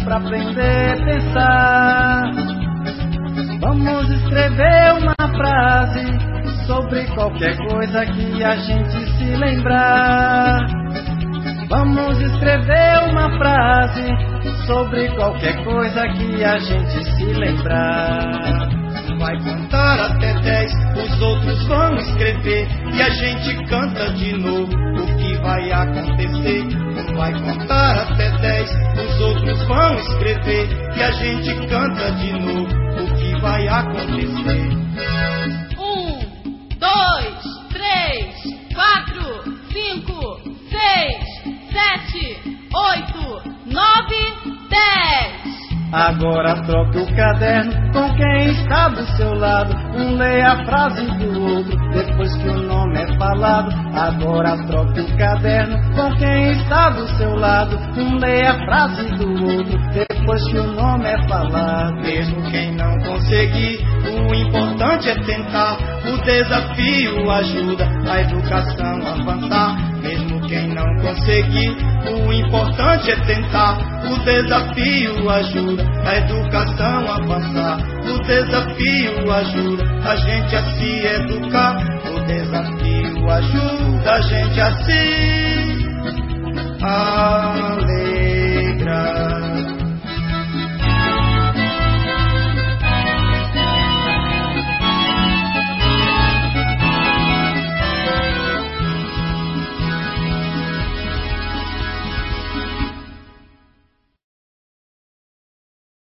pra aprender a pensar. Vamos escrever uma frase sobre qualquer coisa que a gente se lembrar. Vamos escrever uma frase sobre qualquer coisa que a gente se lembrar. Vai contar até 10, os outros vão escrever e a gente canta de novo o que vai acontecer. Vai contar até 10, os outros vão escrever e a gente canta de novo o que vai acontecer. 1, 2, 3, 4, 5, 6, 7, 8, 9, 10. Agora troque o caderno com quem está do seu lado. Um lê a frase do outro depois que o nome é falado. Agora troque o caderno com quem está do seu lado. Um lê a frase do outro depois que o nome é falado. Mesmo quem não conseguir, o importante é tentar. O desafio ajuda a educação a avançar. Mesmo quem não conseguir, o importante é tentar. O desafio ajuda a educação a avançar. O desafio ajuda a gente a se educar. O desafio ajuda a gente a se